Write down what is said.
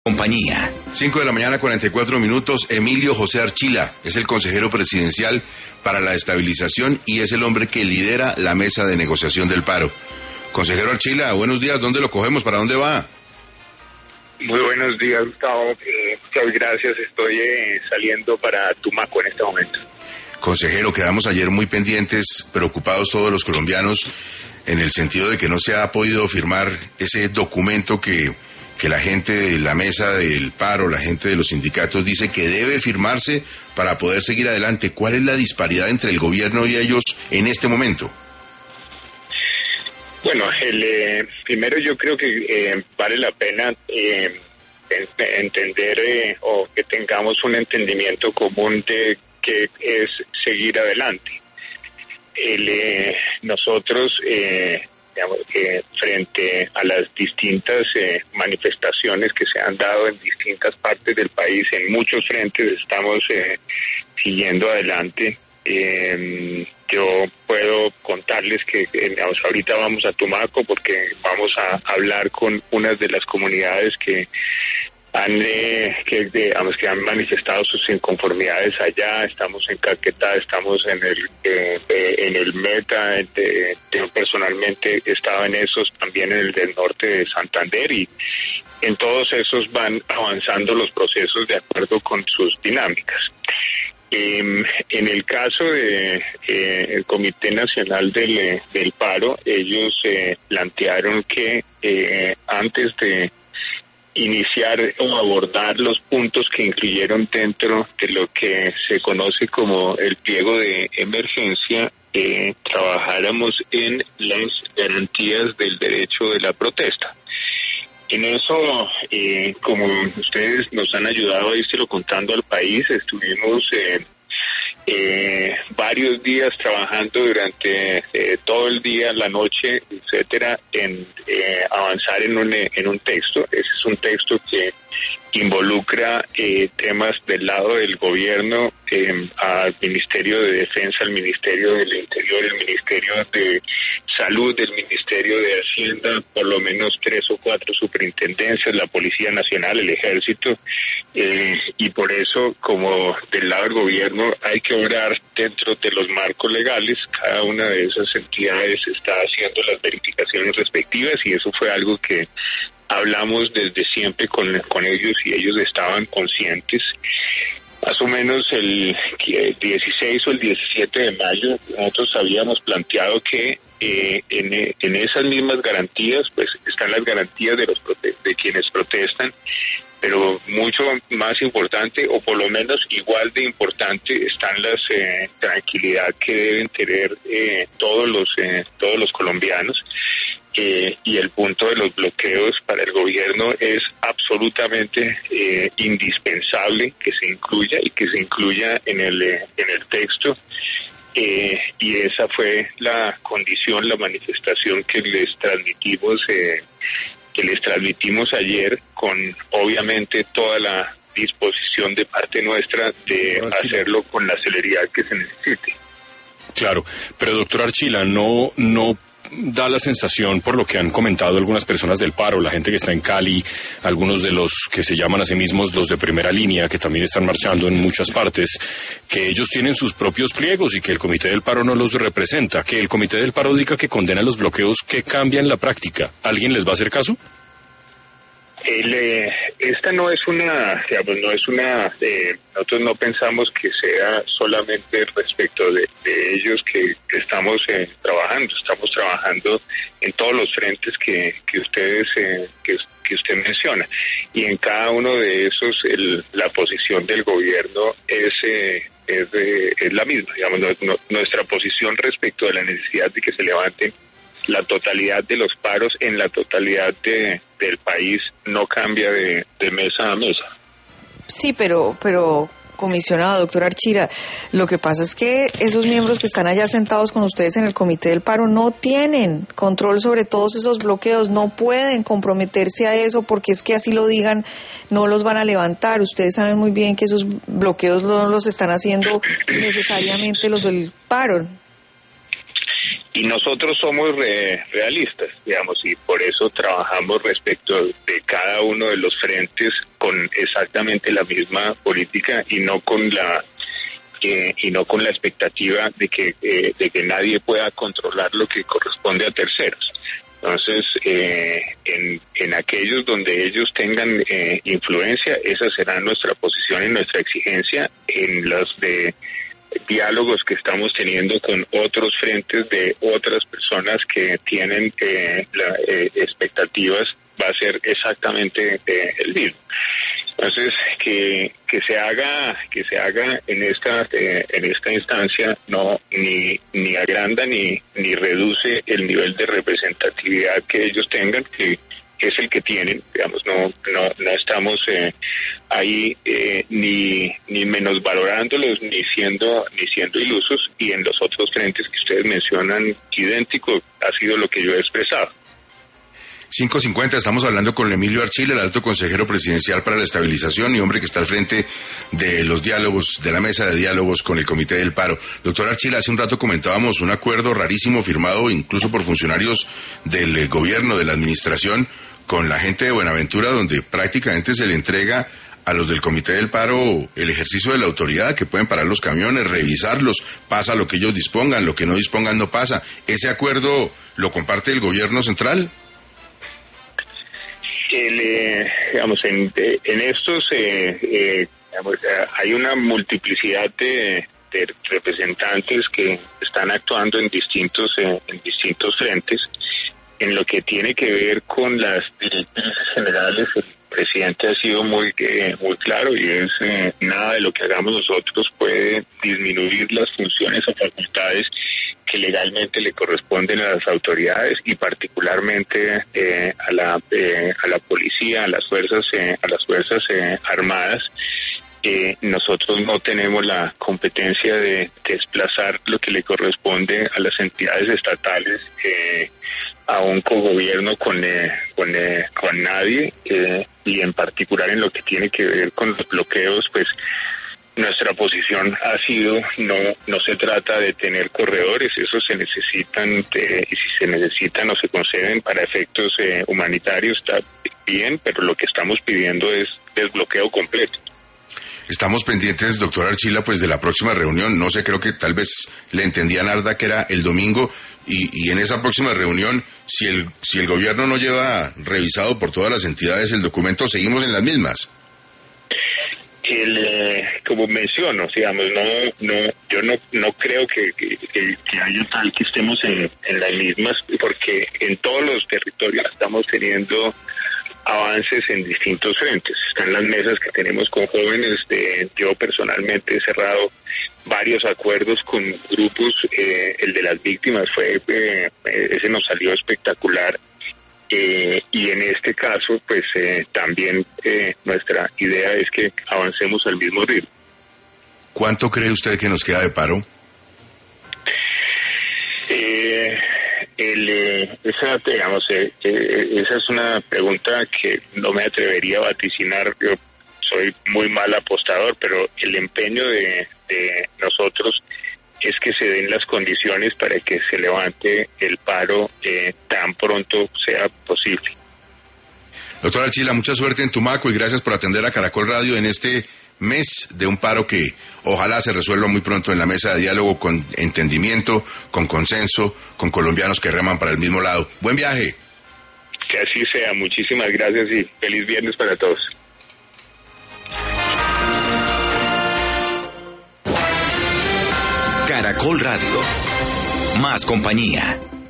Compañía. 5 de la mañana, 44 minutos. Emilio José Archila es el consejero presidencial para la estabilización y es el hombre que lidera la mesa de negociación del paro. Consejero Archila, buenos días. ¿Dónde lo cogemos? ¿Para dónde va? Muy buenos días, Gustavo. Muchas gracias. Estoy saliendo para Tumaco en este momento. Consejero, quedamos ayer muy pendientes, preocupados todos los colombianos, en el sentido de que no se ha podido firmar ese documento que la gente de la mesa del paro, la gente de los sindicatos dice que debe firmarse para poder seguir adelante. ¿Cuál es la disparidad entre el gobierno y ellos en este momento? Bueno, primero yo creo que vale la pena entender o que tengamos un entendimiento común de qué es seguir adelante. Nosotros frente a las distintas manifestaciones que se han dado en distintas partes del país, en muchos frentes estamos siguiendo adelante. Yo puedo contarles que ahorita vamos a Tumaco porque vamos a hablar con unas de las comunidades que han manifestado sus inconformidades allá. Estamos en Caquetá, estamos en el Meta, yo personalmente he estado en esos, también en el del norte de Santander, y en todos esos van avanzando los procesos de acuerdo con sus dinámicas. En el caso de el Comité Nacional del Paro, ellos plantearon que antes de iniciar o abordar los puntos que incluyeron dentro de lo que se conoce como el pliego de emergencia, trabajáramos en las garantías del derecho de la protesta. En eso, como ustedes nos han ayudado a írselo contando al país, estuvimos varios días trabajando durante todo el día, la noche, etcétera, en avanzar en un texto. Ese es un texto que involucra temas del lado del gobierno, al Ministerio de Defensa, al Ministerio del Interior, el Ministerio de Salud, el Ministerio de Hacienda, por lo menos 3 o 4 superintendencias, la Policía Nacional, el Ejército, y por eso, como del lado del gobierno hay que obrar dentro de los marcos legales, cada una de esas entidades está haciendo las verificaciones respectivas, y eso fue algo que hablamos desde siempre con ellos, y ellos estaban conscientes. Más o menos el 16 o el 17 de mayo nosotros habíamos planteado que en esas mismas garantías pues están las garantías de quienes protestan, pero mucho más importante, o por lo menos igual de importante, están las tranquilidad que deben tener todos los colombianos. Y el punto de los bloqueos para el gobierno es absolutamente indispensable que se incluya en el texto, y esa fue la condición, la manifestación que les transmitimos ayer, con obviamente toda la disposición de parte nuestra de hacerlo con la celeridad que se necesite. Claro, pero doctor Archila, no da la sensación, por lo que han comentado algunas personas del paro, la gente que está en Cali, algunos de los que se llaman a sí mismos los de primera línea, que también están marchando en muchas partes, que ellos tienen sus propios pliegos y que el Comité del Paro no los representa, que el Comité del Paro diga que condena los bloqueos, ¿qué cambia en la práctica? ¿Alguien les va a hacer caso? Esta no es nosotros no pensamos que sea solamente respecto de ellos que estamos trabajando en todos los frentes que usted menciona, y en cada uno de esos la posición del gobierno es la misma. Digamos, nuestra posición respecto de la necesidad de que se levanten la totalidad de los paros en la totalidad del país no cambia de mesa a mesa. Sí, pero comisionado, doctor Archila, lo que pasa es que esos miembros que están allá sentados con ustedes en el Comité del Paro no tienen control sobre todos esos bloqueos, no pueden comprometerse a eso porque es que así lo digan, no los van a levantar. Ustedes saben muy bien que esos bloqueos no los están haciendo necesariamente los del paro. Y nosotros somos realistas, digamos, y por eso trabajamos respecto de cada uno de los frentes con exactamente la misma política y no con la expectativa de que nadie pueda controlar lo que corresponde a terceros. Entonces, en aquellos donde ellos tengan influencia, esa será nuestra posición y nuestra exigencia. En los de diálogos que estamos teniendo con otros frentes de otras personas que tienen expectativas, va a ser exactamente el mismo. Entonces, que se haga en esta instancia no ni agranda ni reduce el nivel de representatividad que ellos tengan, que es el que tienen. Digamos, no estamos ahí ni menosvalorándolos ni siendo ilusos, y en los otros frentes que ustedes mencionan, idéntico ha sido lo que yo he expresado. 5:50, estamos hablando con Emilio Archila, el alto consejero presidencial para la estabilización y hombre que está al frente de los diálogos, de la mesa de diálogos con el Comité del Paro. Doctor Archila, hace un rato comentábamos un acuerdo rarísimo firmado incluso por funcionarios del gobierno, de la administración, con la gente de Buenaventura, donde prácticamente se le entrega a los del Comité del Paro el ejercicio de la autoridad, que pueden parar los camiones, revisarlos, pasa lo que ellos dispongan, lo que no dispongan no pasa. ¿Ese acuerdo lo comparte el gobierno central? En estos hay una multiplicidad de representantes que están actuando en distintos frentes. En lo que tiene que ver con las directrices generales, el presidente ha sido muy claro, y es nada de lo que hagamos nosotros puede disminuir las funciones o facultades que legalmente le corresponden a las autoridades, y particularmente a la policía, a las fuerzas armadas. Nosotros no tenemos la competencia de desplazar lo que le corresponde a las entidades estatales a un cogobierno con nadie, y en particular en lo que tiene que ver con los bloqueos, pues nuestra posición ha sido no se trata de tener corredores, esos se necesitan, y si se necesitan o se conceden para efectos humanitarios está bien, pero lo que estamos pidiendo es desbloqueo completo. Estamos pendientes, doctor Archila, pues de la próxima reunión. No sé, creo que tal vez le entendía a Narda que era el domingo, y en esa próxima reunión, si el gobierno no lleva revisado por todas las entidades el documento, seguimos en las mismas. Como menciono, digamos, yo no creo que haya tal que estemos en las mismas, porque en todos los territorios estamos teniendo avances en distintos frentes. Están las mesas que tenemos con jóvenes, yo personalmente he cerrado varios acuerdos con grupos, el de las víctimas ese nos salió espectacular. Y en este caso, pues también nuestra idea es que avancemos al mismo ritmo. ¿Cuánto cree usted que nos queda de paro? Esa es una pregunta que no me atrevería a vaticinar. Yo soy muy mal apostador, pero el empeño de nosotros es que se den las condiciones para que se levante el paro tan pronto sea posible. Doctor Archila, mucha suerte en Tumaco y gracias por atender a Caracol Radio en este mes de un paro que ojalá se resuelva muy pronto en la mesa de diálogo, con entendimiento, con consenso, con colombianos que reman para el mismo lado. Buen viaje. Que así sea. Muchísimas gracias y feliz viernes para todos. Caracol Radio. Más compañía.